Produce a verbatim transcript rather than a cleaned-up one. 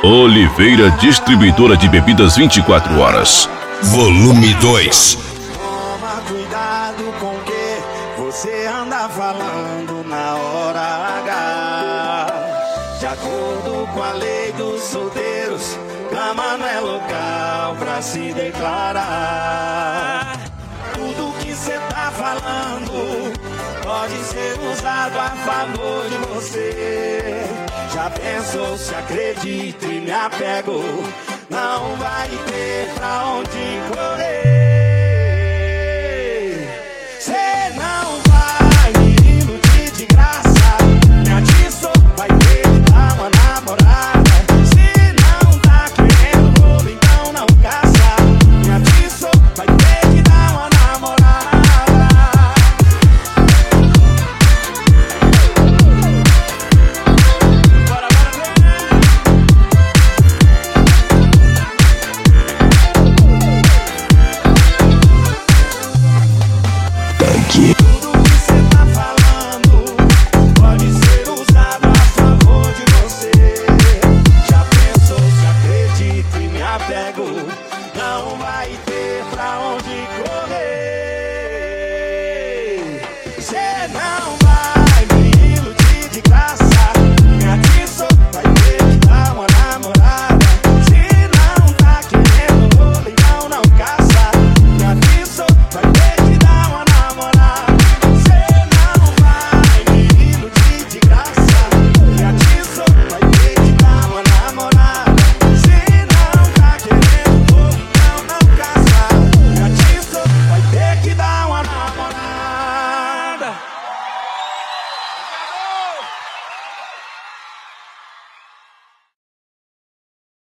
Oliveira Distribuidora de Bebidas vinte e quatro horas. Volume dois. Toma cuidado com o que você anda falando na hora H. De acordo com a lei dos solteiros, cama não é local pra se declarar. Tudo que cê tá falando pode ser usado a favor de você. Já pensou, se acredito e me apego, não vai ter pra onde correr. Cê não